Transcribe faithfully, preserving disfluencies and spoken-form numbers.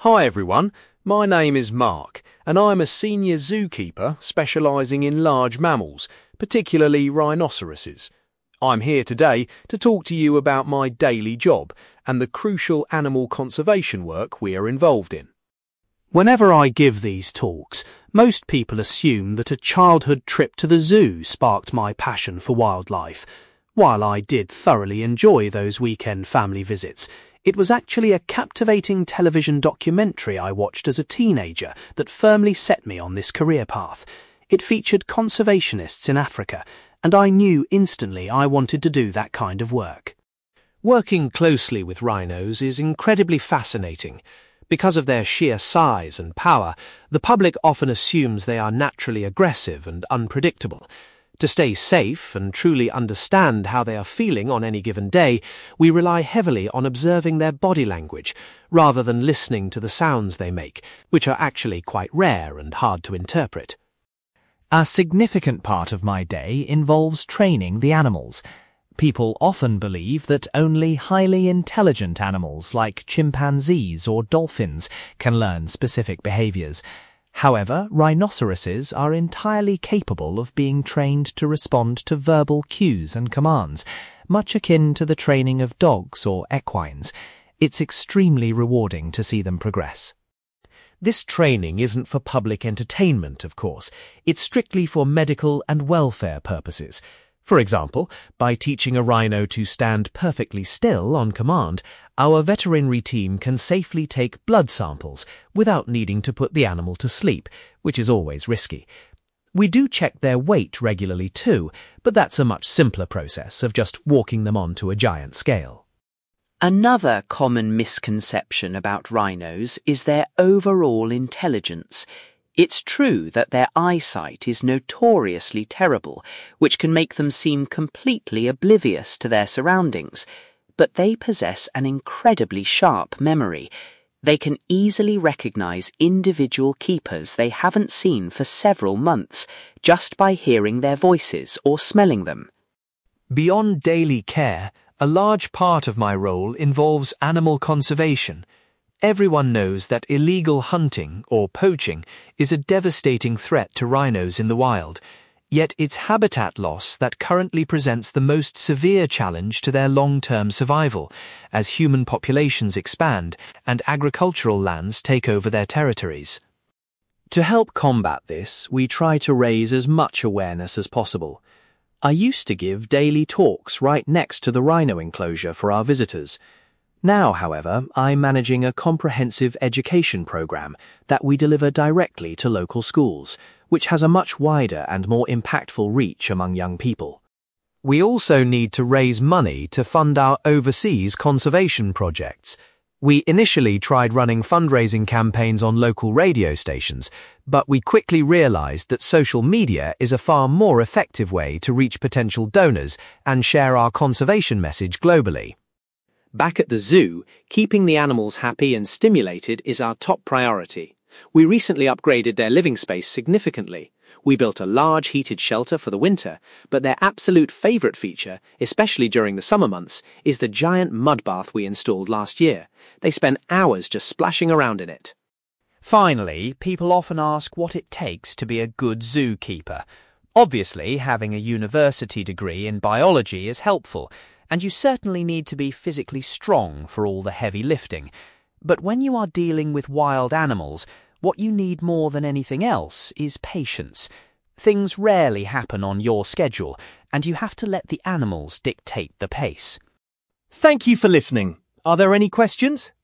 Hi everyone, my name is Mark and I'm a senior zookeeper specialising in large mammals, particularly rhinoceroses. I'm here today to talk to you about my daily job and the crucial animal conservation work we are involved in. Whenever I give these talks, most people assume that a childhood trip to the zoo sparked my passion for wildlife. While I did thoroughly enjoy those weekend family visits, it was actually a captivating television documentary I watched as a teenager that firmly set me on this career path. It featured conservationists in Africa, and I knew instantly I wanted to do that kind of work. Working closely with rhinos is incredibly fascinating. Because of their sheer size and power, the public often assumes they are naturally aggressive and unpredictable. To stay safe and truly understand how they are feeling on any given day, we rely heavily on observing their body language, rather than listening to the sounds they make, which are actually quite rare and hard to interpret. A significant part of my day involves training the animals. People often believe that only highly intelligent animals like chimpanzees or dolphins can learn specific behaviours. However, rhinoceroses are entirely capable of being trained to respond to verbal cues and commands, much akin to the training of dogs or equines. It's extremely rewarding to see them progress. This training isn't for public entertainment, of course. It's strictly for medical and welfare purposes. For example, by teaching a rhino to stand perfectly still on command, our veterinary team can safely take blood samples without needing to put the animal to sleep, which is always risky. We do check their weight regularly too, but that's a much simpler process of just walking them onto a giant scale. Another common misconception about rhinos is their overall intelligence. It's true that their eyesight is notoriously terrible, which can make them seem completely oblivious to their surroundings, but they possess an incredibly sharp memory. They can easily recognise individual keepers they haven't seen for several months just by hearing their voices or smelling them. Beyond daily care, a large part of my role involves animal conservation. Everyone knows that illegal hunting, or poaching, is a devastating threat to rhinos in the wild, yet it's habitat loss that currently presents the most severe challenge to their long-term survival, as human populations expand and agricultural lands take over their territories. To help combat this, we try to raise as much awareness as possible. I used to give daily talks right next to the rhino enclosure for our visitors. Now, however, I'm managing a comprehensive education program that we deliver directly to local schools, which has a much wider and more impactful reach among young people. We also need to raise money to fund our overseas conservation projects. We initially tried running fundraising campaigns on local radio stations, but we quickly realised that social media is a far more effective way to reach potential donors and share our conservation message globally. Back at the zoo, keeping the animals happy and stimulated is our top priority. We recently upgraded their living space significantly. We built a large heated shelter for the winter, but their absolute favourite feature, especially during the summer months, is the giant mud bath we installed last year. They spend hours just splashing around in it. Finally, people often ask what it takes to be a good zookeeper. Obviously, having a university degree in biology is helpful, and you certainly need to be physically strong for all the heavy lifting. But when you are dealing with wild animals, what you need more than anything else is patience. Things rarely happen on your schedule, and you have to let the animals dictate the pace. Thank you for listening. Are there any questions?